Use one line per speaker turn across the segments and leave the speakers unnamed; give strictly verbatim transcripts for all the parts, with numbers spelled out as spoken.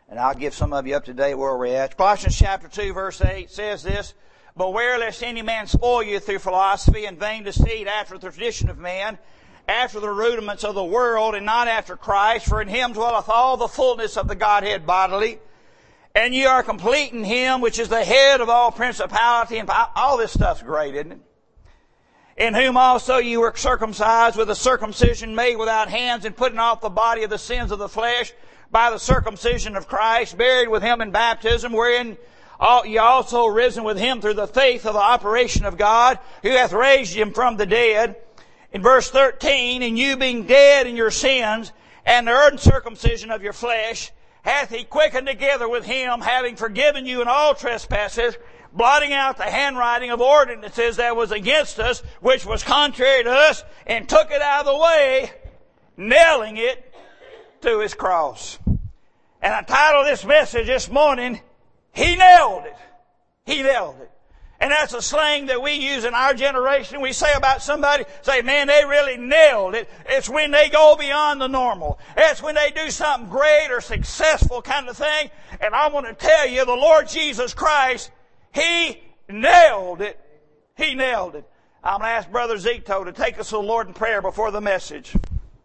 And I'll give some of you up to date where we're at. Colossians chapter two verse eight says this, "Beware lest any man spoil you through philosophy and vain deceit after the tradition of man, after the rudiments of the world, and not after Christ. For in him dwelleth all the fullness of the Godhead bodily. And ye are complete in him, which is the head of all principality." And all this stuff's great, isn't it? "In whom also you were circumcised with a circumcision made without hands, and putting off the body of the sins of the flesh by the circumcision of Christ, buried with him in baptism, wherein ye also risen with him through the faith of the operation of God, who hath raised him from the dead." In verse thirteen, "And you being dead in your sins, and the uncircumcision of your flesh, hath he quickened together with him, having forgiven you in all trespasses, blotting out the handwriting of ordinances that was against us, which was contrary to us, and took it out of the way, nailing it to his cross." And I titled this message this morning, "He nailed it." He nailed it. And that's a slang that we use in our generation. We say about somebody, say, man, they really nailed it. It's when they go beyond the normal. It's when they do something great or successful kind of thing. And I want to tell you, the Lord Jesus Christ, He nailed it. He nailed it. I'm going to ask Brother Zito to take us to the Lord in prayer before the message.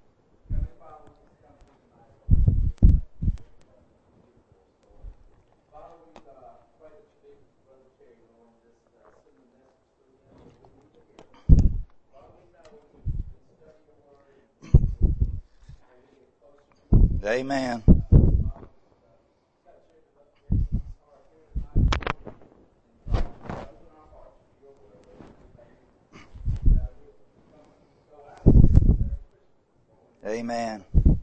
Amen. Amen.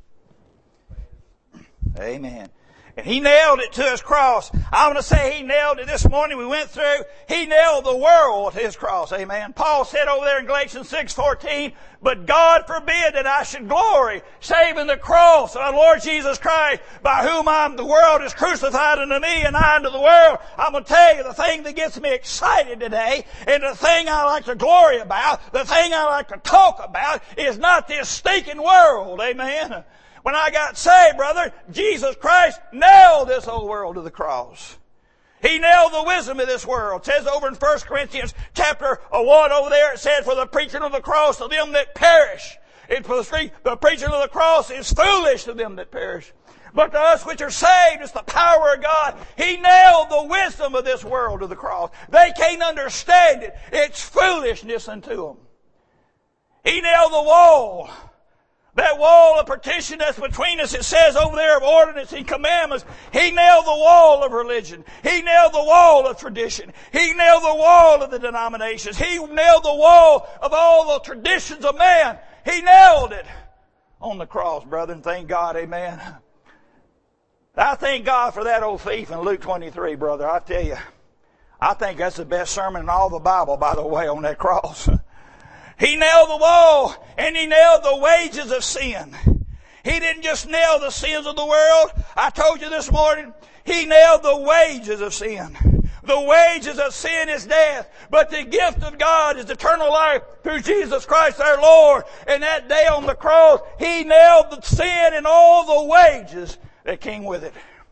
Amen. And He nailed it to His cross. I want to say He nailed it this morning. We went through, He nailed the world to His cross. Amen. Paul said over there in Galatians six fourteen, "But God forbid that I should glory, save in the cross of our Lord Jesus Christ, by whom I'm, the world is crucified unto me, and I unto the world." I'm going to tell you, the thing that gets me excited today, and the thing I like to glory about, the thing I like to talk about, is not this stinking world. Amen. When I got saved, brother, Jesus Christ nailed this whole world to the cross. He nailed the wisdom of this world. It says over in First Corinthians chapter one over there, it says, "For the preaching of the cross to them that perish, and for the, the preaching of the cross is foolish to them that perish. But to us which are saved, it's the power of God." He nailed the wisdom of this world to the cross. They can't understand it. It's foolishness unto them. He nailed the wall. That wall of partition that's between us, it says over there, of ordinance and commandments. He nailed the wall of religion. He nailed the wall of tradition. He nailed the wall of the denominations. He nailed the wall of all the traditions of man. He nailed it on the cross, brother, and thank God, amen. I thank God for that old thief in Luke twenty-three, brother. I tell you, I think that's the best sermon in all the Bible, by the way, on that cross. He nailed the wall, and He nailed the wages of sin. He didn't just nail the sins of the world. I told you this morning, He nailed the wages of sin. The wages of sin is death, but the gift of God is eternal life through Jesus Christ our Lord. And that day on the cross, He nailed the sin and all the wages that came with it.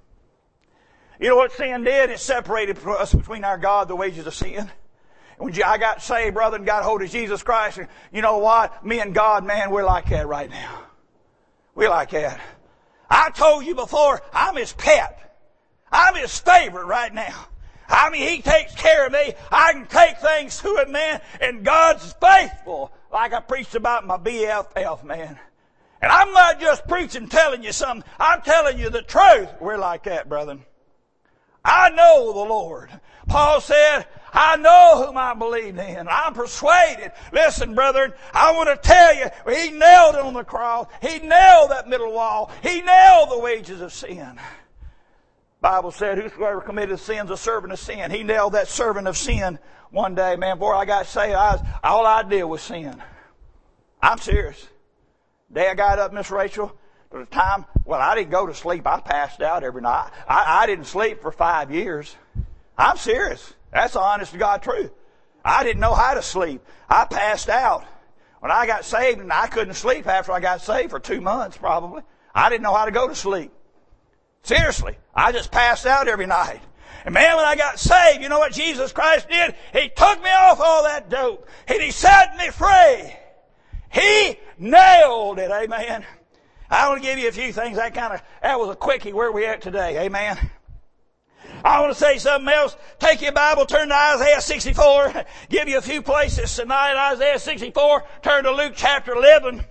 You know what sin did? It separated us between our God, the wages of sin. When I got saved, brother, and got hold of Jesus Christ, and you know what? Me and God, man, we're like that right now. We're like that. I told you before, I'm His pet. I'm His favorite right now. I mean, He takes care of me. I can take things to Him, man, and God's faithful, like I preached about my B F F, man. And I'm not just preaching, telling you something. I'm telling you the truth. We're like that, brother. I know the Lord. Paul said, I know whom I believe in. I'm persuaded. Listen, brethren, I want to tell you, He nailed it on the cross. He nailed that middle wall. He nailed the wages of sin. The Bible said, whosoever committed sin is a servant of sin. He nailed that servant of sin one day. Man, before I got saved, I was, all I did was sin. I'm serious. The day I got up, Miss Rachel, at the time, well, I didn't go to sleep. I passed out every night. I, I didn't sleep for five years. I'm serious. That's the honest to God truth. I didn't know how to sleep. I passed out. When I got saved, and I couldn't sleep after I got saved for two months probably. I didn't know how to go to sleep. Seriously, I just passed out every night. And man, when I got saved, you know what Jesus Christ did? He took me off all that dope. And He set me free. He nailed it, amen. I want to give you a few things. That kind of, that was a quickie where we at today, amen. I want to say something else. Take your Bible, turn to Isaiah sixty-four. Give you a few places tonight. Isaiah sixty-four. Turn to Luke chapter eleven.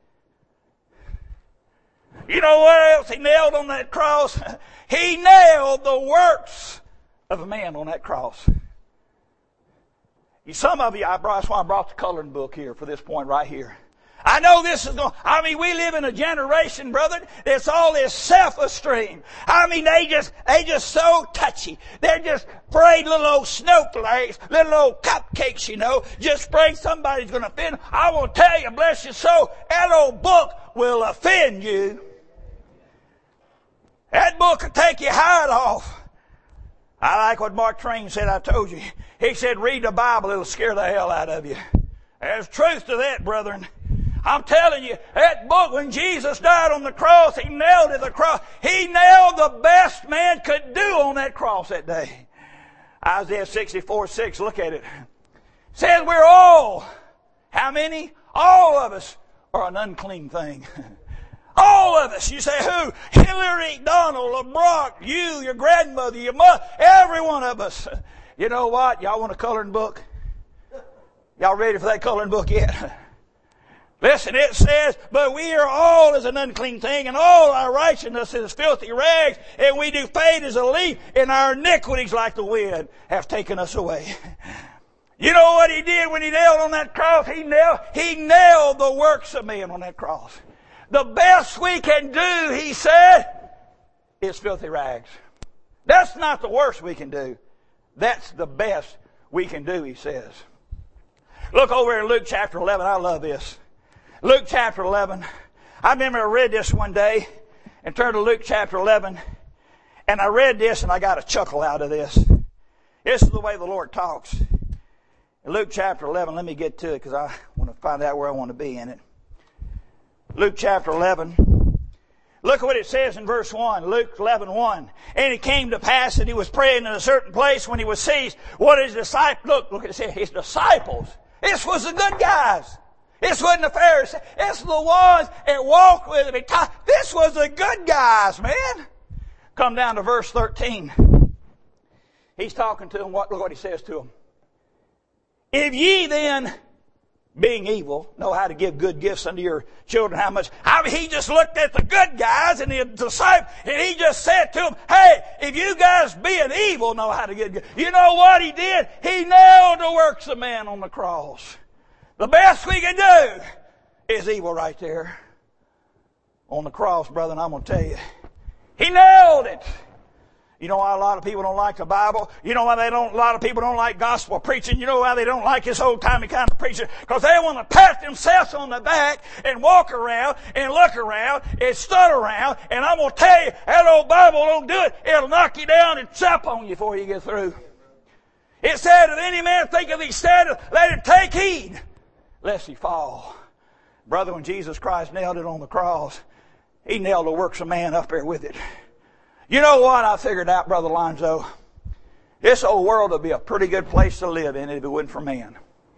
You know what else He nailed on that cross? He nailed the works of a man on that cross. Some of you, I brought, that's why I brought the coloring book here for this point right here. I know this is going, I mean, we live in a generation, brother, that's all this self-esteem. I mean, they just, they just so touchy. They're just afraid little old snowflakes, little old cupcakes, you know, just afraid somebody's going to offend. I want to tell you, bless your soul, that old book will offend you. That book will take your hide off. I like what Mark Twain said, I told you. He said, read the Bible, it'll scare the hell out of you. There's truth to that, brethren. I'm telling you, that book, when Jesus died on the cross, He nailed it to the cross. He nailed the best man could do on that cross that day. Isaiah sixty-four six, look at it. It says we're all, how many? All of us are an unclean thing. All of us. You say who? Hillary, Donald, LeBrock, you, your grandmother, your mother, every one of us. You know what? Y'all want a coloring book? Y'all ready for that coloring book yet? Listen, it says, but we are all as an unclean thing, and all our righteousness is filthy rags, and we do fade as a leaf, and our iniquities like the wind have taken us away. You know what He did when He nailed on that cross? He nailed, he nailed the works of men on that cross. The best we can do, He said, is filthy rags. That's not the worst we can do. That's the best we can do, He says. Look over in Luke chapter eleven. I love this. Luke chapter eleven. I remember I read this one day and turned to Luke chapter eleven. And I read this and I got a chuckle out of this. This is the way the Lord talks. In Luke chapter eleven, let me get to it because I want to find out where I want to be in it. Luke chapter eleven. Look at what it says in verse one. Luke eleven one. And it came to pass that He was praying in a certain place when He was seized. What His disciples, look, look at it, His disciples. This was the good guys. This wasn't the Pharisees. This was the ones that walked with Him. This was the good guys, man. Come down to verse thirteen. He's talking to them. What, look what He says to them. If ye then, being evil, know how to give good gifts unto your children, how much? I mean, He just looked at the good guys and the disciples, and He just said to them, hey, if you guys being evil know how to give gifts. You know what He did? He nailed the works of man on the cross. The best we can do is evil right there on the cross, brother, and I'm going to tell you. He nailed it. You know why a lot of people don't like the Bible? You know why they don't, a lot of people don't like gospel preaching? You know why they don't like this old-timey kind of preaching? Because they want to pat themselves on the back and walk around and look around and stutter around. And I'm going to tell you, that old Bible don't do it. It'll knock you down and chop on you before you get through. It said, if any man think of these standards, let him take heed, lest he fall. Brother, when Jesus Christ nailed it on the cross, He nailed the works of man up there with it. You know what I figured out, Brother Lonzo? This old world would be a pretty good place to live in if it wasn't for man.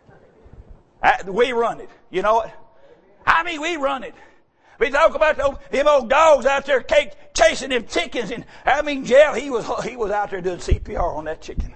We run it. You know it? I mean, we run it. We talk about those, them old dogs out there chasing them chickens. And I mean, Jeff, he was, he was out there doing C P R on that chicken.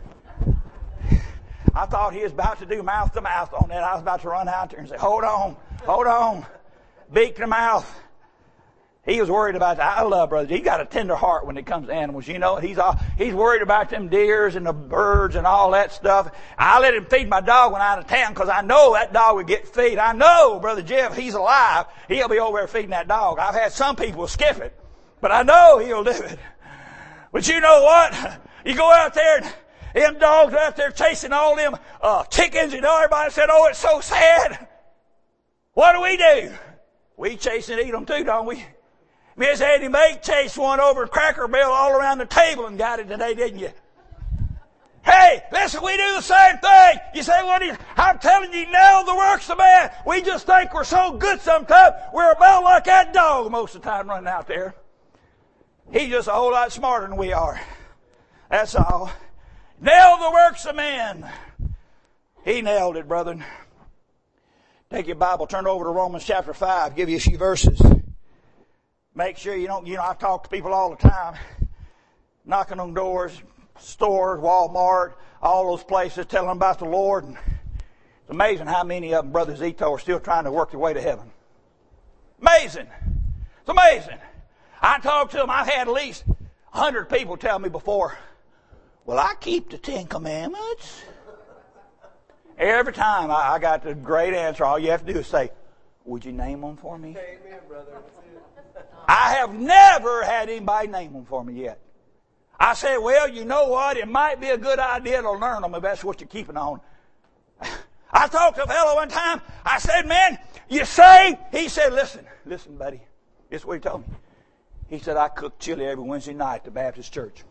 I thought he was about to do mouth to mouth on that. I was about to run out there and say, hold on, hold on. Beak to mouth. He was worried about that. I love brothers. He got a tender heart when it comes to animals. You know, he's all, he's worried about them deers and the birds and all that stuff. I let him feed my dog when I'm out of town because I know that dog would get fed. I know, Brother Jeff, he's alive. He'll be over there feeding that dog. I've had some people skip it, but I know he'll do it. But you know what? You go out there and them dogs are out there chasing all them uh, chickens, and everybody said, oh, it's so sad. What do we do? We chase and eat them too, don't we? Miss Eddie May chased one over at Cracker Barrel all around the table and got it today, didn't you? Hey, listen, we do the same thing. You say, what is, I'm telling you, nail the works of man. We just think we're so good sometimes. We're about like that dog most of the time running out there. He's just a whole lot smarter than we are. That's all. Nailed the works of men. He nailed it, brethren. Take your Bible, turn over to Romans chapter five, give you a few verses. Make sure you don't, you know, I talk to people all the time, knocking on doors, stores, Walmart, all those places, telling them about the Lord. And it's amazing how many of them, Brother Zito, are still trying to work their way to heaven. Amazing. It's amazing. I talk to them, I've had at least a hundred people tell me before, well, I keep the Ten Commandments. Every time I, I got the great answer, all you have to do is say, would you name them for me?
Amen, brother.
I have never had anybody name them for me yet. I said, well, you know what? It might be a good idea to learn them if that's what you're keeping on. I talked to a fellow one time. I said, man, you saved? He said, listen, listen, buddy. This is what he told me. He said, I cook chili every Wednesday night at the Baptist church.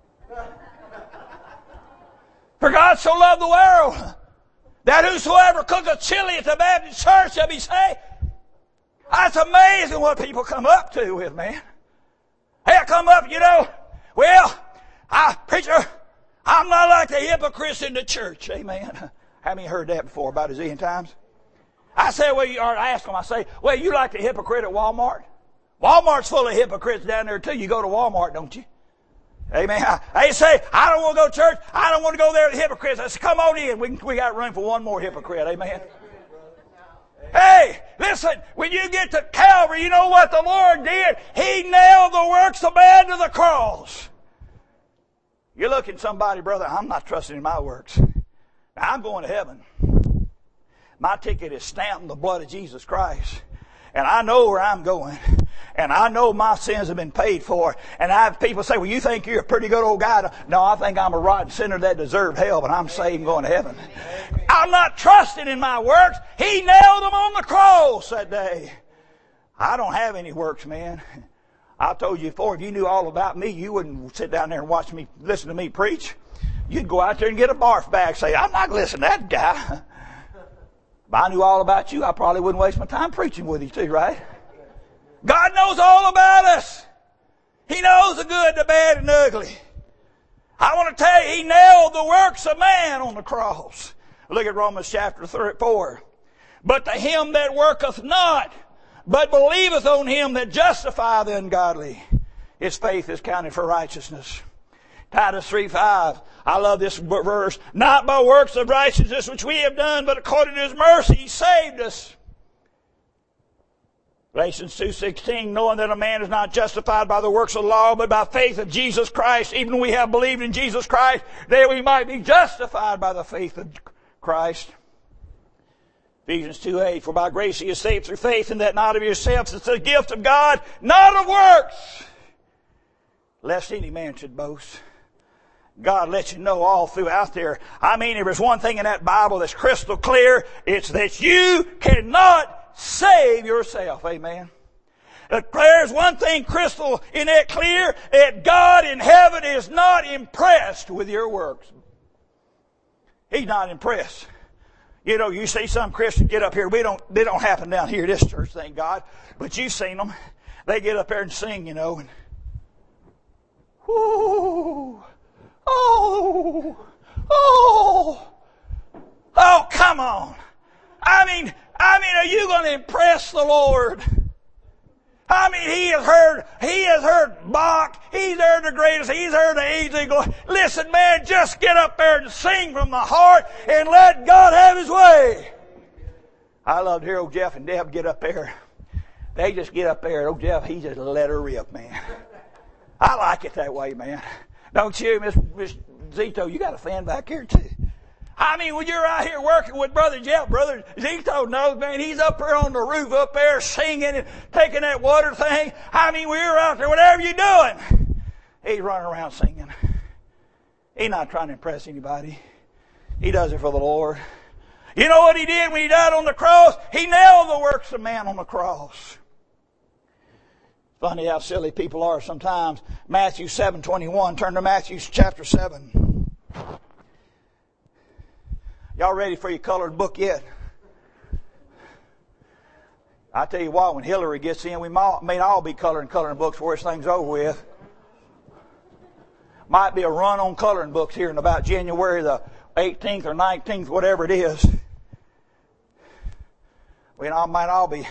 For God so loved the world that whosoever cooketh chili at the Baptist church shall be saved. That's amazing what people come up to with, man. They'll come up, you know, well, I, preacher, I'm not like the hypocrites in the church. Amen. How many heard that before about a zillion times? I say, well, you, or I ask them, I say, well, you like the hypocrite at Walmart? Walmart's full of hypocrites down there too. You go to Walmart, don't you? Amen. They say, I don't want to go to church. I don't want to go there with the hypocrites. I say, come on in. We, we got room for one more hypocrite. Amen. Hey, listen, when you get to Calvary, you know what the Lord did? He nailed the works of man to the cross. You're looking at somebody, brother, I'm not trusting in my works. I'm going to heaven. My ticket is stamped in the blood of Jesus Christ. And I know where I'm going. And I know my sins have been paid for. And I have people say, well, you think you're a pretty good old guy. No, I think I'm a rotten sinner that deserved hell, but I'm saved and going to heaven. I'm not trusting in my works. He nailed them on the cross that day. I don't have any works, man. I told you before, if you knew all about me, you wouldn't sit down there and watch me, listen to me preach. You'd go out there and get a barf bag, say, I'm not listening to that guy. If I knew all about you, I probably wouldn't waste my time preaching with you too, right? God knows all about us. He knows the good, the bad, and the ugly. I want to tell you, He nailed the works of man on the cross. Look at Romans chapter four. But to him that worketh not, but believeth on Him that justifieth the ungodly, his faith is counted for righteousness. Titus three five. I love this verse. Not by works of righteousness which we have done, but according to His mercy He saved us. Galatians two sixteen. Knowing that a man is not justified by the works of the law, but by faith of Jesus Christ. Even when we have believed in Jesus Christ, that we might be justified by the faith of Christ. Ephesians two eight. For by grace ye are saved through faith, and that not of yourselves. It's a gift of God, not of works, lest any man should boast. God lets you know all throughout there. I mean, if there's one thing in that Bible that's crystal clear, it's that you cannot save yourself. Amen. There's one thing crystal in that clear, that God in heaven is not impressed with your works. He's not impressed. You know, you see some Christians get up here. We don't, they don't happen down here, this church, thank God. But you've seen them. They get up there and sing, you know, and whoo, oh, oh, oh, come on. I mean, I mean, are you going to impress the Lord? I mean, He has heard, He has heard Bach. He's heard the greatest. He's heard the easy glory. Listen, man, just get up there and sing from the heart and let God have His way. I love to hear old Jeff and Deb get up there. They just get up there. Old Jeff, he just let her rip, man. I like it that way, man. Don't you, Miss Miss Zito? You got a fan back here too. I mean, when you're out here working with Brother Jeff, Brother Zito knows, man, he's up there on the roof up there singing and taking that water thing. I mean, when you're out there, whatever you're doing, he's running around singing. He's not trying to impress anybody. He does it for the Lord. You know what He did when He died on the cross? He nailed the works of man on the cross. Funny how silly people are sometimes. Matthew seven twenty-one. Turn to Matthew chapter seven. Y'all ready for your colored book yet? I tell you what, when Hillary gets in, we may all be coloring coloring books before this thing's over with. Might be a run on coloring books here in about January the eighteenth or nineteenth, whatever it is. We all might all be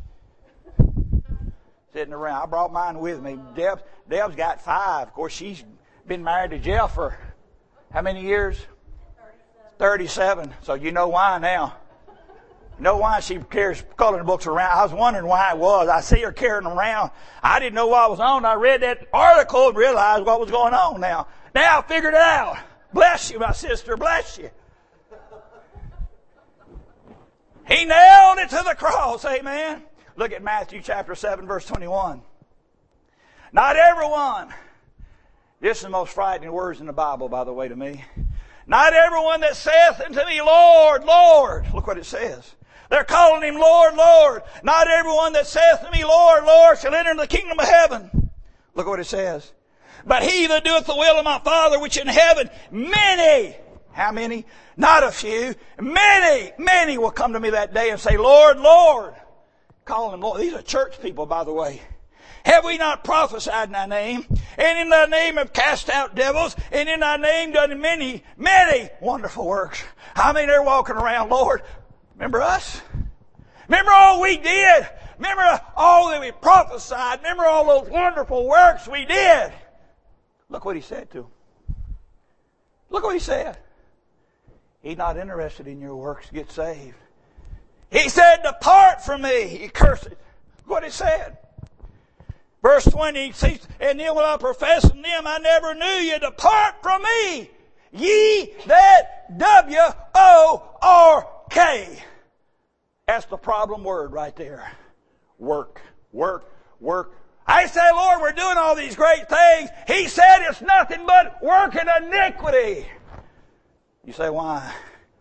sitting around. I brought mine with me. Deb, Deb's got five. Of course, she's been married to Jeff for how many years? thirty-seven. So you know why now. You know why she carries coloring books around. I was wondering why it was. I see her carrying them around. I didn't know what was on. I read that article and realized what was going on now. Now I figured it out. Bless you, my sister. Bless you. He nailed it to the cross. Amen. Look at Matthew chapter seven, verse twenty-one. Not everyone. This is the most frightening words in the Bible, by the way, to me. Not everyone that saith unto me, Lord, Lord. Look what it says. They're calling him Lord, Lord. Not everyone that saith to me, Lord, Lord, shall enter into the kingdom of heaven. Look what it says. But he that doeth the will of my Father which in heaven, many. How many? Not a few. Many, many will come to me that day and say, Lord, Lord. Call him Lord. These are church people, by the way. Have we not prophesied in thy name? And in thy name have cast out devils? And in thy name done many, many wonderful works? How many are walking around, Lord? Remember us? Remember all we did? Remember all that we prophesied? Remember all those wonderful works we did? Look what he said to them. Look what he said. He's not interested in your works to get saved. He said, depart from me, he cursed. Look what he said. Verse twenty, and then will I profess in them, I never knew you. Depart from me, ye that W O R K. That's the problem word right there. Work, work, work. I say, Lord, we're doing all these great things. He said it's nothing but work and iniquity. You say, why?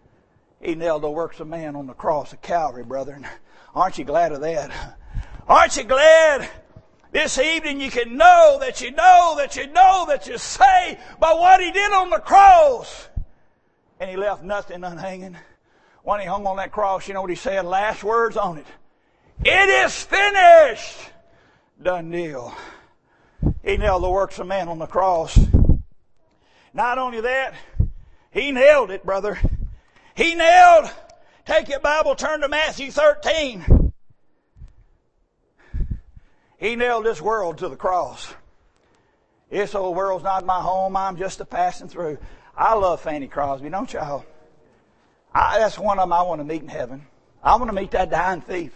He nailed the works of man on the cross of Calvary, brethren. Aren't you glad of that? Aren't you glad this evening you can know that you know that you know that you're saved by what he did on the cross? And he left nothing unhanging. When he hung on that cross, you know what he said? Last words on it. It is finished. Done deal. He nailed the works of man on the cross. Not only that, he nailed it, brother. He nailed, take your Bible, turn to Matthew thirteen. He nailed this world to the cross. This old world's not my home. I'm just a passing through. I love Fanny Crosby, don't y'all? I, that's one of them I want to meet in heaven. I want to meet that dying thief.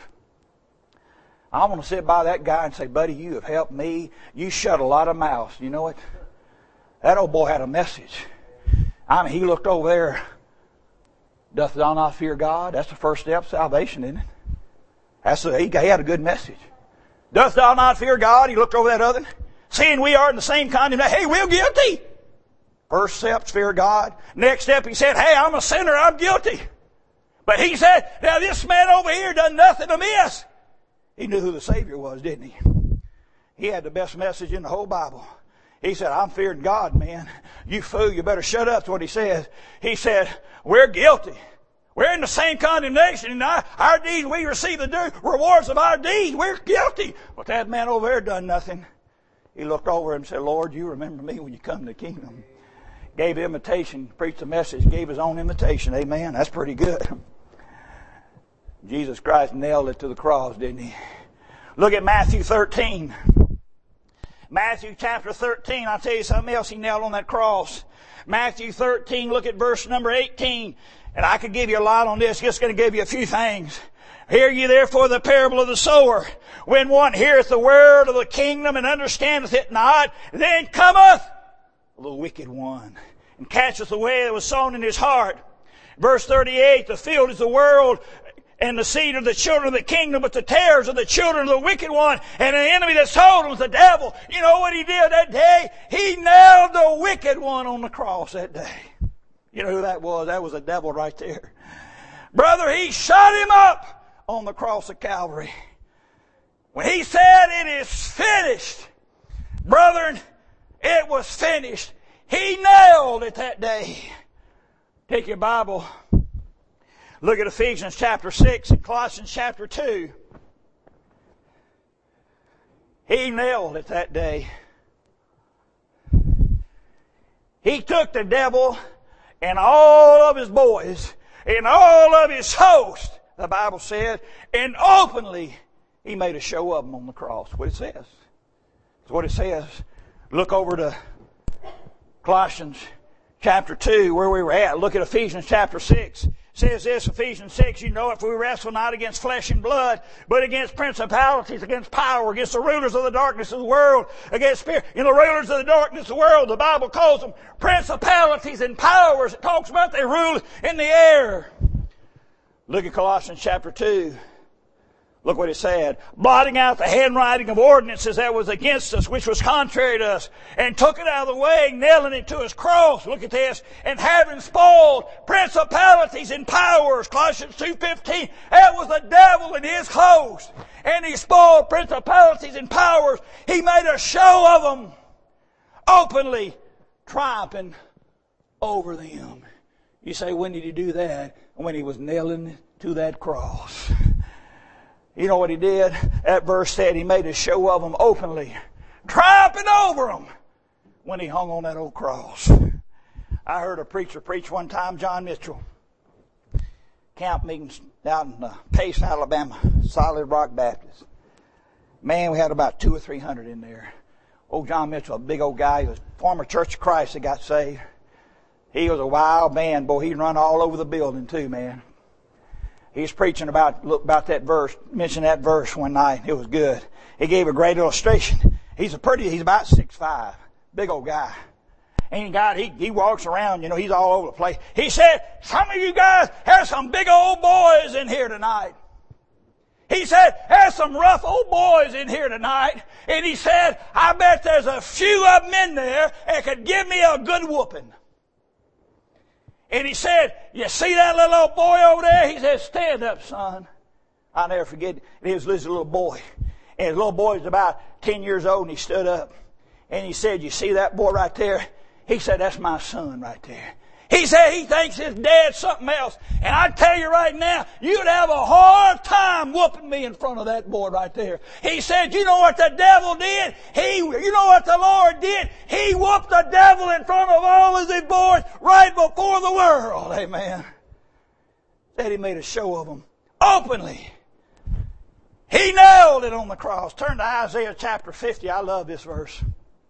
I want to sit by that guy and say, buddy, you have helped me. You shut a lot of mouths. You know it? That old boy had a message. I mean, he looked over there. Doth thou not fear God? That's the first step of salvation, isn't it? That's a, he had a good message. Doth thou not fear God? He looked over that other. Seeing we are in the same condemnation. Hey, we're guilty. First step, fear God. Next step, he said, hey, I'm a sinner. I'm guilty. But he said, now this man over here done nothing amiss. He knew who the Savior was, didn't he? He had the best message in the whole Bible. He said, I'm fearing God, man. You fool, you better shut up. That's what he said. He said, we're guilty. We're in the same condemnation. And our, our deeds, we receive the due rewards of our deeds. We're guilty. But that man over there done nothing. He looked over and said, Lord, you remember me when you come to the kingdom. Gave invitation, preached a message, gave his own invitation. Amen. That's pretty good. Jesus Christ nailed it to the cross, didn't he? Look at Matthew thirteen. Matthew chapter thirteen. I'll tell you something else he nailed on that cross. Matthew thirteen, look at verse number eighteen. And I could give you a lot on this. Just going to give you a few things. Hear ye therefore the parable of the sower. When one heareth the word of the kingdom and understandeth it not, then cometh the wicked one and catcheth away that was sown in his heart. Verse thirty-eight, the field is the world, and the seed of the children of the kingdom, but the tares are the children of the wicked one, and the enemy that sold them is the devil. You know what he did that day? He nailed the wicked one on the cross that day. You know who that was? That was the devil right there. Brother, he shut him up on the cross of Calvary. When he said it is finished, brethren, it was finished. He nailed it that day. Take your Bible. Look at Ephesians chapter six and Colossians chapter two. He nailed it that day. he took the devil and all of his boys and all of his host, the Bible said, and openly he made a show of them on the cross. What it says. That's what it says. Look over to Colossians chapter two, where we were at. Look at Ephesians chapter six. It says this, Ephesians six, you know, if we wrestle not against flesh and blood, but against principalities, against power, against the rulers of the darkness of the world, against spirit, you know, rulers of the darkness of the world, the Bible calls them principalities and powers. It talks about they rule in the air. Look at Colossians chapter two. Look what it said. Blotting out the handwriting of ordinances that was against us, which was contrary to us, and took it out of the way, nailing it to his cross. Look at this. And having spoiled principalities and powers, Colossians two fifteen, that was the devil and his host. And he spoiled principalities and powers. He made a show of them, openly triumphing over them. You say, when did he do that? When he was nailing to that cross. You know what he did? That verse said he made a show of them openly, triumphing over them when he hung on that old cross. I heard a preacher preach one time, John Mitchell, camp meetings out in uh, Pace, Alabama, Solid Rock Baptist. Man, we had about two or three hundred in there. Old John Mitchell, a big old guy, he was a former Church of Christ that got saved. He was a wild man, boy. He'd run all over the building too, man. He's preaching about about that verse, mentioned that verse one night. It was good. He gave a great illustration. He's a pretty, he's about six five, big old guy. And God, he, he walks around, you know, he's all over the place. He said, some of you guys have some big old boys in here tonight. He said, there's some rough old boys in here tonight. And he said, I bet there's a few of them in there that could give me a good whooping. And he said, you see that little old boy over there? He said, stand up, son. I'll never forget it. He was this little boy. And his little boy was about ten years old, and he stood up. And he said, you see that boy right there? He said, that's my son right there. He said he thinks his dad's something else. And I tell you right now, you'd have a hard time whooping me in front of that boy right there. He said, you know what the devil did? He, you know what the Lord did? He whooped the devil in front of all of his boys right before the world. Amen. Said he made a show of them openly. He nailed it on the cross. Turn to Isaiah chapter fifty. I love this verse.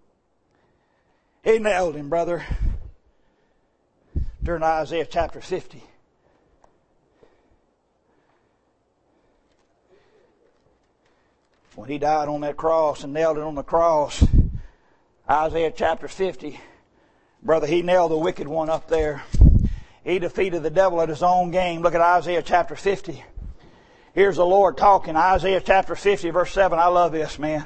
He nailed him, brother. Turn to Isaiah chapter fifty. When he died on that cross and nailed it on the cross, Isaiah chapter fifty, brother, he nailed the wicked one up there. He defeated the devil at his own game. Look at Isaiah chapter fifty. Here's the Lord talking. Isaiah chapter fifty, verse seven. I love this, man.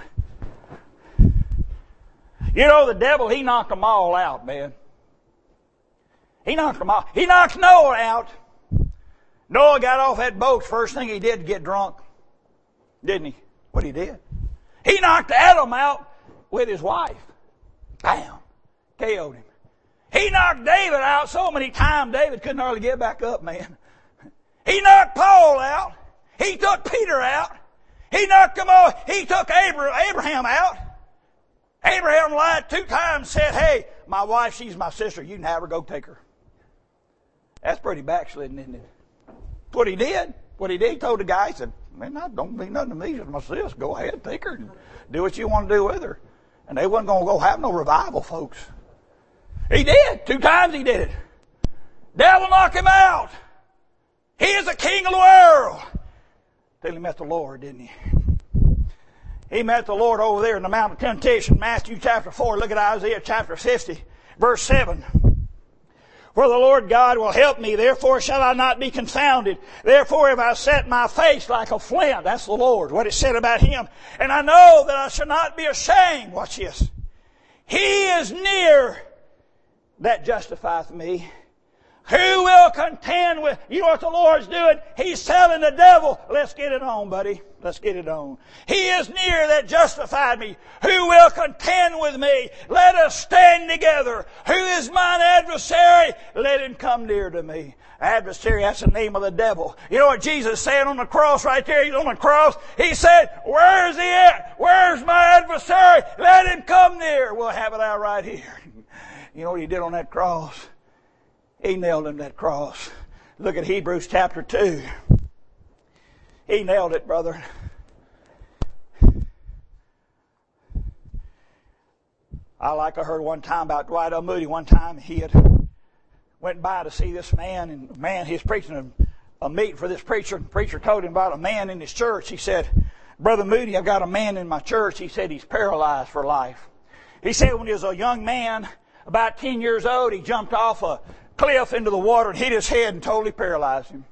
You know, the devil, he knocked them all out, man. He knocked them out. He knocked Noah out. Noah got off that boat. First thing he did, get drunk. Didn't he? What he did? He knocked Adam out with his wife. Bam. K O'd him. He knocked David out so many times David couldn't hardly get back up, man. He knocked Paul out. He took Peter out. He knocked them all. He took Abraham out. Abraham lied two times, said, hey, my wife, she's my sister. You can have her. Go take her. That's pretty backslidden, isn't it? What he did. What he did, he told the guy, he said, man, that don't mean nothing to me. She's my sister. Go ahead, take her and do what you want to do with her. And they wasn't going to go have no revival, folks. He did. Two times he did it. Devil knocked him out. He is the king of the world. Till he met the Lord, didn't he? He met the Lord over there in the Mount of Temptation, Matthew chapter four. Look at Isaiah chapter fifty, verse seven. For the Lord God will help me, therefore shall I not be confounded. Therefore have I set my face like a flint. That's the Lord, what it said about him. And I know that I shall not be ashamed. Watch this. He is near that justifieth me. Who will will contend with, you know what the Lord's doing? He's telling the devil, let's get it on, buddy. Let's get it on. He is near that justified me. Who will contend with me? Let us stand together. Who is mine adversary? Let him come near to me. Adversary, that's the name of the devil. You know what Jesus said on the cross right there? He's on the cross. He said, where's he at? Where's my adversary? Let him come near. We'll have it out right here. You know what he did on that cross? He nailed him to that cross. Look at Hebrews chapter two. He nailed it, brother. I like I heard one time about Dwight L. Moody. One time he had went by to see this man, and man, he was preaching a, a meeting for this preacher. The preacher told him about a man in his church. He said, Brother Moody, I've got a man in my church. He said he's paralyzed for life. He said when he was a young man, about ten years old, he jumped off a cliff into the water and hit his head and totally paralyzed him.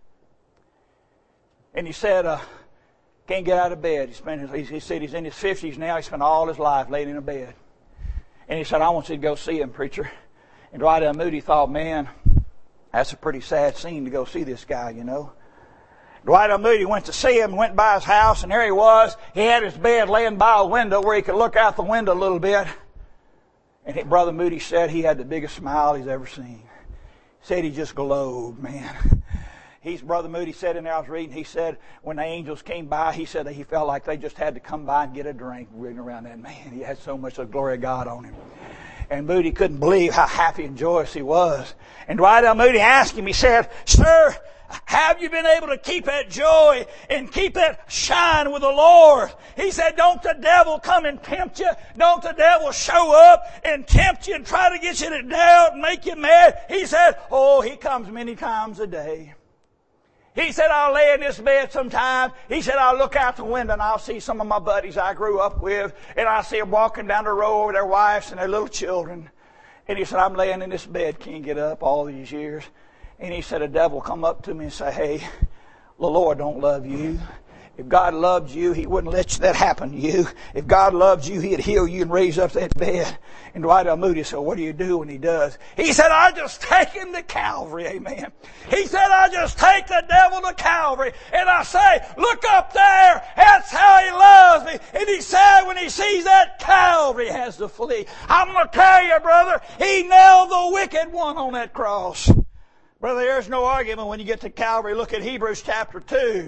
And he said, uh, can't get out of bed. He, spent his, he said he's in his fifties now. He spent all his life laying in a bed. And he said, I want you to go see him, preacher. And Dwight L. Moody thought, man, that's a pretty sad scene to go see this guy, you know. Dwight L. Moody went to see him, went by his house, and there he was. He had his bed laying by a window where he could look out the window a little bit. And he, Brother Moody said he had the biggest smile he's ever seen. He said he just glowed, man. He's, Brother Moody said in there, I was reading, he said when the angels came by, he said that he felt like they just had to come by and get a drink reading around that man. He had so much of the glory of God on him. And Moody couldn't believe how happy and joyous he was. And Dwight L. Moody asked him, he said, Sir, have you been able to keep that joy and keep that shine with the Lord? He said, don't the devil come and tempt you? Don't the devil show up and tempt you and try to get you to doubt and make you mad? He said, oh, he comes many times a day. He said, I'll lay in this bed sometime. He said, I'll look out the window and I'll see some of my buddies I grew up with, and I'll see them walking down the road with their wives and their little children. And he said, I'm laying in this bed, can't get up all these years. And he said, the devil come up to me and say, hey, the Lord don't love you. If God loved you, He wouldn't let that happen to you. If God loved you, He'd heal you and raise up that bed. And Dwight L. Moody said, what do you do when He does? He said, I just take him to Calvary, amen. He said, I just take the devil to Calvary. And I say, look up there. That's how he loves me. And he said, when he sees that, Calvary has to flee. I'm going to tell you, brother, He nailed the wicked one on that cross. Brother, there's no argument when you get to Calvary. Look at Hebrews chapter two.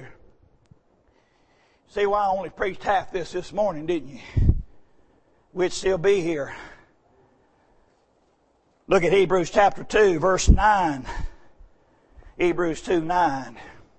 See why I only preached half this this morning, didn't you? We'd still be here. Look at Hebrews chapter two, verse nine. Hebrews two, nine.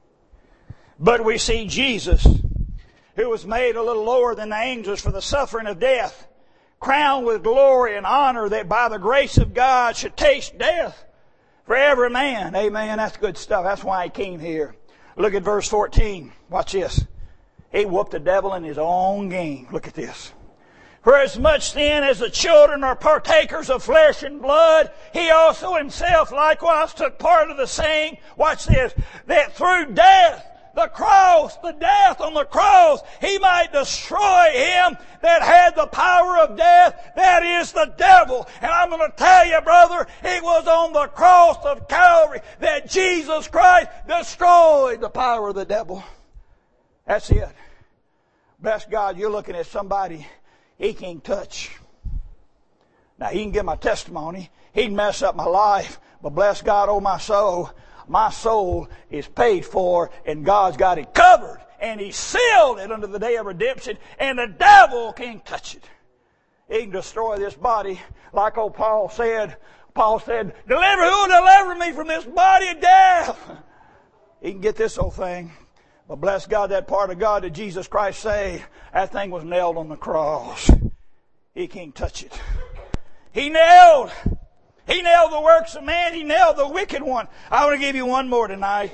But we see Jesus, who was made a little lower than the angels for the suffering of death, crowned with glory and honor, that by the grace of God should taste death for every man. Amen. That's good stuff. That's why He came here. Look at verse fourteen. Watch this. He whooped the devil in His own game. Look at this. For as much then as the children are partakers of flesh and blood, He also Himself likewise took part of the same. Watch this. That through death, the cross, the death on the cross, He might destroy him that had the power of death, that is the devil. And I'm going to tell you, brother, it was on the cross of Calvary that Jesus Christ destroyed the power of the devil. That's it. Bless God, you're looking at somebody He can't touch. Now, He can give my testimony. He can mess up my life. But bless God, oh my soul, my soul is paid for, and God's got it covered. And He sealed it unto the day of redemption, and the devil can't touch it. He can destroy this body. Like old Paul said, Paul said, deliver, who will deliver me from this body of death? He can get this old thing. But bless God, that part of God that Jesus Christ saved, that thing was nailed on the cross. He can't touch it. He nailed. He nailed the works of man. He nailed the wicked one. I want to give you one more tonight.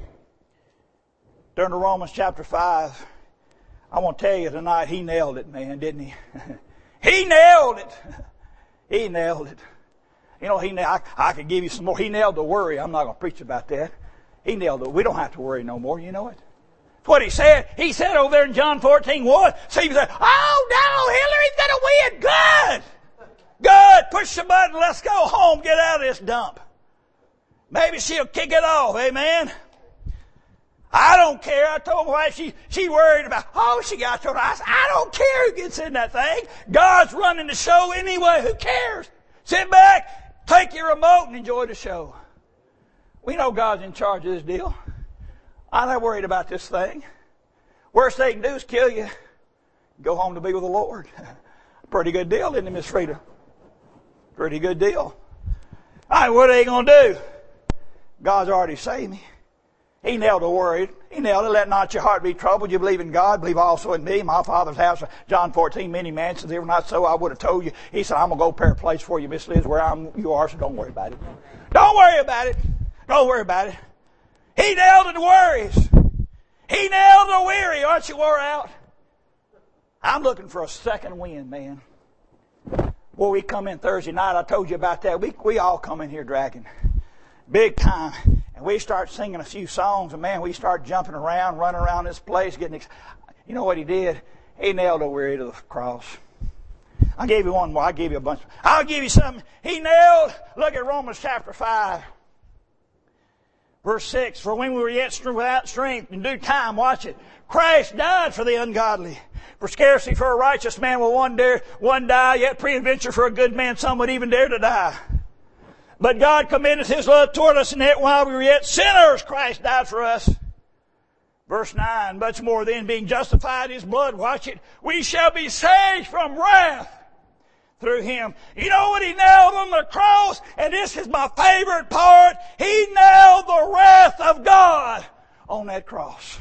Turn to Romans chapter five. I want to tell you tonight, He nailed it, man, didn't He? He nailed it. He nailed it. You know, he I, I could give you some more. He nailed the worry. I'm not going to preach about that. He nailed it. We don't have to worry no more. You know it. What He said. He said over there in John fourteen one, so He said, oh no, Hillary's going to win. Good. Good. Push the button. Let's go home. Get out of this dump. Maybe she'll kick it off. Amen. I don't care. I told my wife, she, she worried about, oh, she got told. I said, I don't care who gets in that thing. God's running the show anyway. Who cares? Sit back, take your remote, and enjoy the show. We know God's in charge of this deal. I'm not worried about this thing. Worst they can do is kill you. Go home to be with the Lord. Pretty good deal, isn't it, Miss Frida? Pretty good deal. All right, what are they going to do? God's already saved me. He nailed the word. He nailed it. Let not your heart be troubled. You believe in God. Believe also in me. My Father's house, John fourteen, many mansions. If it were not so, I would have told you. He said, I'm going to go prepare a place for you, Miss Liz, where I'm, you are, so don't worry about it. Don't worry about it. Don't worry about it. He nailed the worries. He nailed the weary. Aren't you wore out? I'm looking for a second wind, man. Boy, we come in Thursday night. I told you about that. We, we all come in here dragging. Big time. And we start singing a few songs, and man, we start jumping around, running around this place, getting excited. You know what he did? He nailed the weary to the cross. I gave you one more. I gave you a bunch. I'll give you something. He nailed, look at Romans chapter five. Verse six, for when we were yet without strength, in due time, watch it, Christ died for the ungodly. For scarcely for a righteous man will one dare, one die, yet peradventure for a good man some would even dare to die. But God commendeth His love toward us, in that while we were yet sinners, Christ died for us. Verse nine, much more then, being justified in His blood, watch it, we shall be saved from wrath through Him. You know what He nailed on the cross? And this is my favorite part. He nailed the wrath of God on that cross.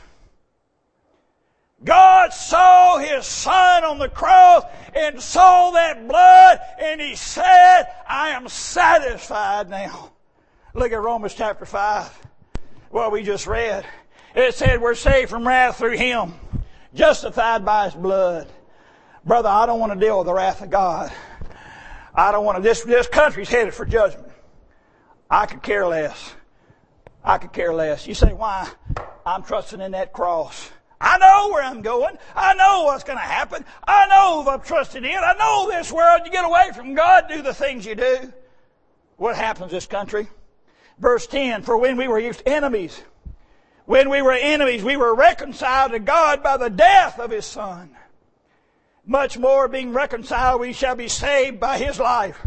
God saw His Son on the cross and saw that blood, and He said, I am satisfied now. Look at Romans chapter five. What we just read. It said we're saved from wrath through Him, justified by His blood. Brother, I don't want to deal with the wrath of God. I don't want to. This, this country's headed for judgment. I could care less. I could care less. You say, why? I'm trusting in that cross. I know where I'm going. I know what's going to happen. I know if I'm trusting in. I know this world, you get away from God, do the things you do. What happens in this country? Verse ten, for when we were enemies, when we were enemies, we were reconciled to God by the death of His Son. Much more, being reconciled, we shall be saved by His life.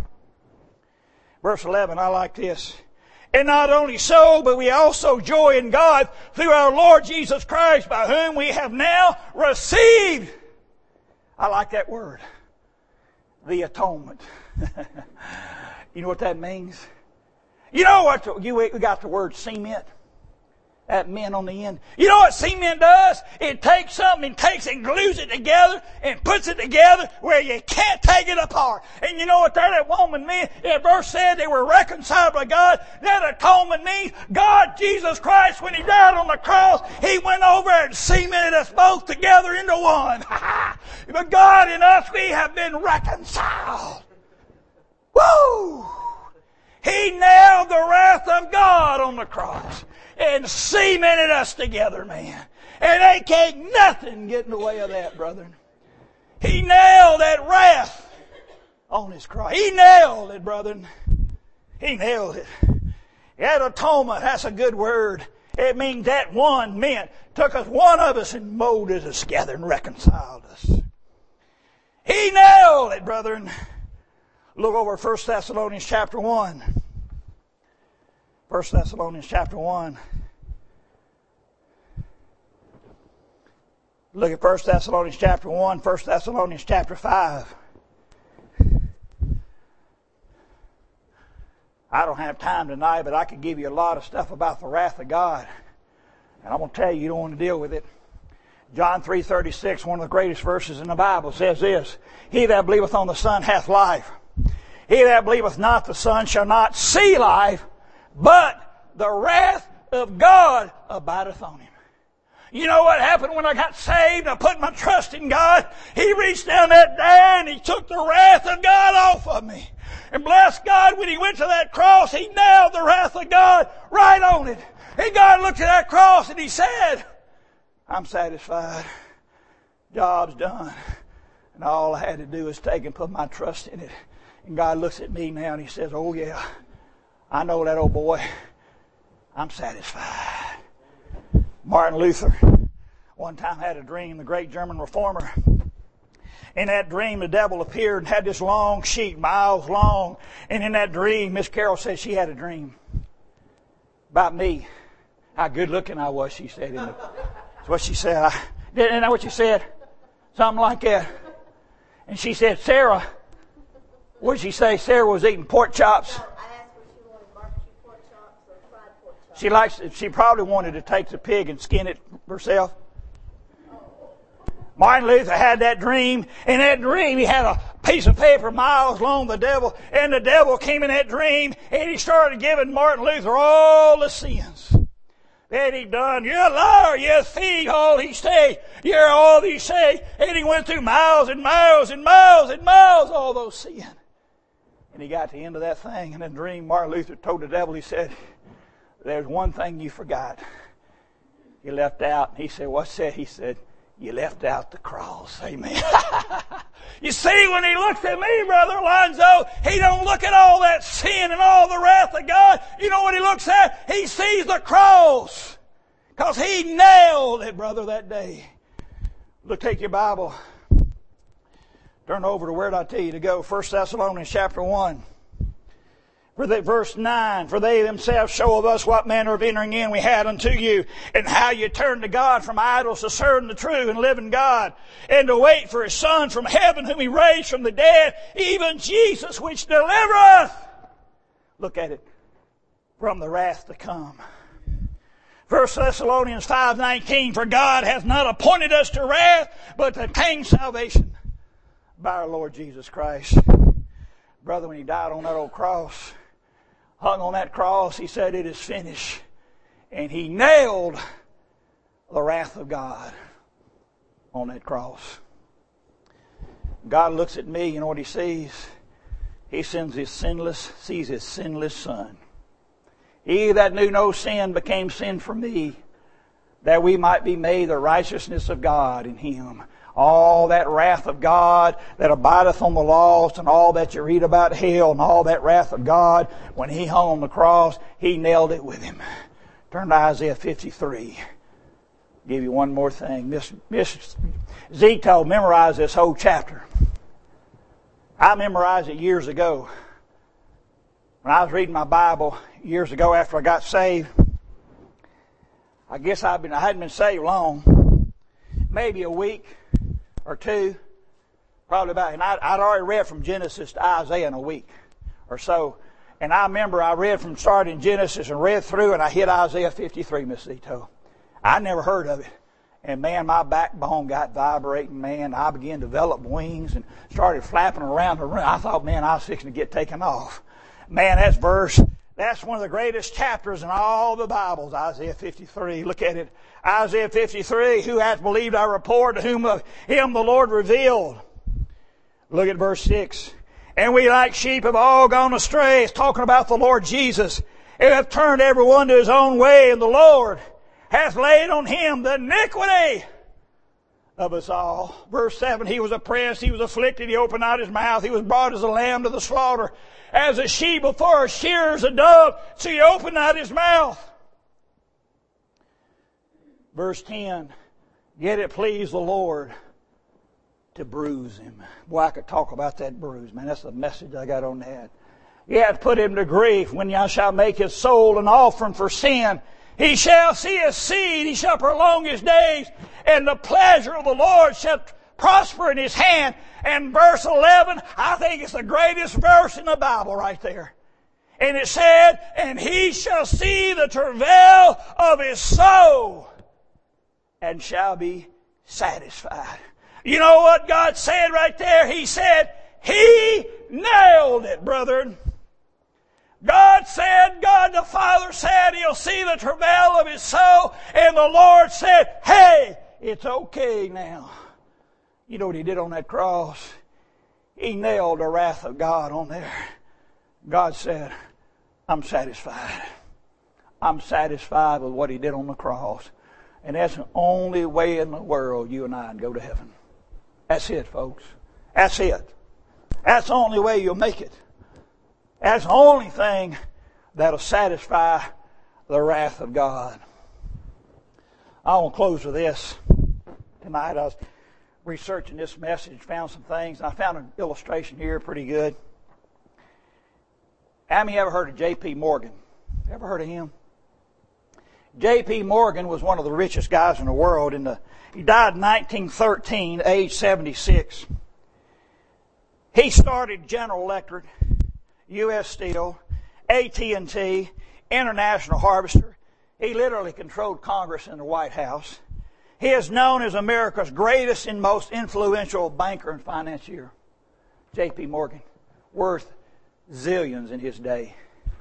Verse eleven, I like this. And not only so, but we also joy in God through our Lord Jesus Christ, by whom we have now received. I like that word. The atonement. You know what that means? You know what, the, you we got the word cement. That men on the end. You know what cement does? It takes something and takes it and glues it together and puts it together where you can't take it apart. And you know what there that woman meant? That verse said they were reconciled by God. That atonement means God, Jesus Christ, when He died on the cross, He went over and cemented us both together into one. But God and us, we have been reconciled. Woo! He nailed the wrath of God on the cross and cemented us together, man. And they can't nothing get in the way of that, brethren. He nailed that wrath on His cross. He nailed it, brethren. He nailed it. That atonement, that's a good word. It means that one meant, took us, one of us, and molded us together and reconciled us. He nailed it, brethren. Look over First Thessalonians chapter one. First Thessalonians chapter one. Look at First Thessalonians chapter one, First Thessalonians chapter five. I don't have time tonight, but I could give you a lot of stuff about the wrath of God. And I'm going to tell you, you don't want to deal with it. John three thirty-six, one of the greatest verses in the Bible, says this, He that believeth on the Son hath life. He that believeth not the Son shall not see life, but the wrath of God abideth on him. You know what happened when I got saved? I put my trust in God. He reached down that day and He took the wrath of God off of me. And bless God, when He went to that cross, He nailed the wrath of God right on it. And God looked at that cross and He said, I'm satisfied. Job's done. And all I had to do was take and put my trust in it. And God looks at me now and He says, oh yeah, I know that old boy. I'm satisfied. Martin Luther one time had a dream, the great German reformer. In that dream, the devil appeared and had this long sheet, miles long. And in that dream, Miss Carol said she had a dream about me. How good looking I was, she said. That's what she said. I, isn't that what you said? Something like that. And she said, Sarah, what did she say? Sarah was eating pork chops.
I asked her if she wanted barbecue pork chops or fried pork chops.
She likes. She probably wanted to take the pig and skin it herself. Martin Luther had that dream. In that dream, he had a piece of paper miles long, the devil, and the devil came in that dream, and he started giving Martin Luther all the sins that he'd done. You're a liar, you're a thief, all he say. You're all he say. And he went through miles and miles and miles and miles, all those sins. And he got to the end of that thing, and in the dream, Martin Luther told the devil, he said, there's one thing you forgot. You left out. He said, what's that? He said, you left out the cross. Amen. You see, when he looks at me, Brother Alonzo, he don't look at all that sin and all the wrath of God. You know what he looks at? He sees the cross. Because he nailed it, brother, that day. Look, take your Bible. Turn over to where did I tell you to go? First Thessalonians chapter one. For they, verse nine, for they themselves show of us what manner of entering in we had unto you, and how you turned to God from idols to serve the true and living God, and to wait for His Son from heaven, whom He raised from the dead, even Jesus, which delivereth. Look at it. From the wrath to come. First Thessalonians five nineteen, for God hath not appointed us to wrath, but to obtain salvation by our Lord Jesus Christ. Brother, when He died on that old cross, hung on that cross, He said, it is finished. And He nailed the wrath of God on that cross. God looks at me, you know what He sees? He sends His sinless, sees His sinless Son. He that knew no sin became sin for me, that we might be made the righteousness of God in Him. All that wrath of God that abideth on the lost, and all that you read about hell, and all that wrath of God, when He hung on the cross, He nailed it with Him. Turn to Isaiah fifty-three. Give you one more thing. Miss, Miss Zito memorized this whole chapter. I memorized it years ago. When I was reading my Bible years ago after I got saved, I guess I've been, I hadn't been saved long, maybe a week or two, probably about, and I'd, I'd already read from Genesis to Isaiah in a week or so. And I remember I read from starting Genesis and read through, and I hit Isaiah fifty-three, Miss Zito. I never heard of it. And man, my backbone got vibrating, man. I began to develop wings and started flapping around the room. I thought, man, I was fixing to get taken off. Man, that's verse, that's one of the greatest chapters in all the Bibles, Isaiah fifty-three. Look at it. Isaiah fifty-three, who hath believed our report, to whom of him the Lord revealed. Look at verse six. And we like sheep have all gone astray. It's talking about the Lord Jesus. And have turned every one to his own way, and the Lord hath laid on Him the iniquity of us all. Verse seven, He was oppressed, He was afflicted, He opened not His mouth, He was brought as a lamb to the slaughter. As a sheep before her shearers, a dove, so He opened not His mouth. Verse ten, yet it pleased the Lord to bruise Him. Boy, I could talk about that bruise, man. That's the message I got on that. Yet put Him to grief, when thou shalt make His soul an offering for sin. He shall see His seed, He shall prolong His days, and the pleasure of the Lord shall prosper in His hand. And verse eleven, I think it's the greatest verse in the Bible right there. And it said, and He shall see the travail of His soul, and shall be satisfied. You know what God said right there? He said, He nailed it, brethren. God said, God the Father said, He'll see the travail of His soul. And the Lord said, hey, it's okay now. You know what He did on that cross? He nailed the wrath of God on there. God said, I'm satisfied. I'm satisfied with what He did on the cross. And that's the only way in the world you and I can go to heaven. That's it, folks. That's it. That's the only way you'll make it. That's the only thing that'll satisfy the wrath of God. I want to close with this. Tonight I was researching this message, found some things, and I found an illustration here pretty good. How many ever heard of J P Morgan? Ever heard of him? J P Morgan was one of the richest guys in the world. In the, he died in nineteen thirteen, age seventy-six. He started General Electric, U S Steel, A T and T, International Harvester. He literally controlled Congress and the White House. He is known as America's greatest and most influential banker and financier. J P Morgan, worth zillions in his day.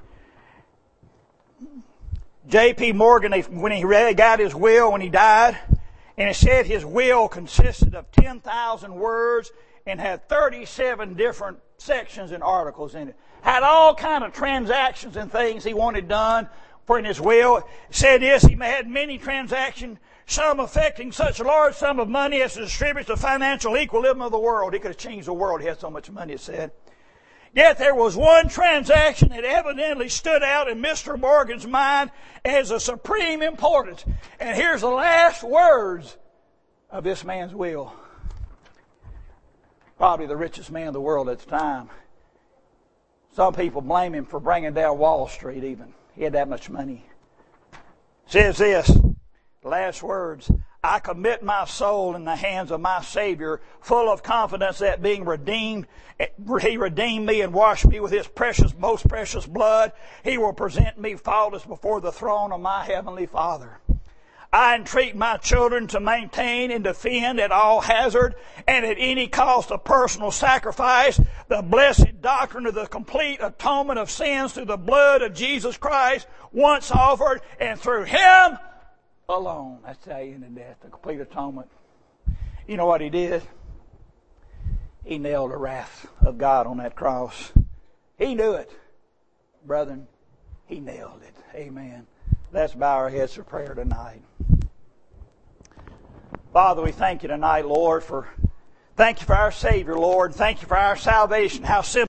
J P Morgan, when he got his will, when he died, and it said his will consisted of ten thousand words and had thirty-seven different sections and articles in it. Had all kind of transactions and things he wanted done for in his will. It said this, he had many transactions, some affecting such a large sum of money as to distribute the financial equilibrium of the world. He could have changed the world. He had so much money, it said. Yet there was one transaction that evidently stood out in Mister Morgan's mind as of supreme importance. And here's the last words of this man's will. Probably the richest man in the world at the time. Some people blame him for bringing down Wall Street even. He had that much money. It says this, the last words, I commit my soul in the hands of my Savior, full of confidence that being redeemed, He redeemed me and washed me with His precious, most precious blood. He will present me faultless before the throne of my Heavenly Father. I entreat my children to maintain and defend at all hazard and at any cost of personal sacrifice the blessed doctrine of the complete atonement of sins through the blood of Jesus Christ, once offered, and through Him alone. That's how he ended that, the complete atonement. You know what he did? He nailed the wrath of God on that cross. He knew it. Brethren, he nailed it. Amen. Let's bow our heads for prayer tonight. Father, we thank you tonight, Lord, for thank you for our Savior, Lord. Thank you for our salvation. How simple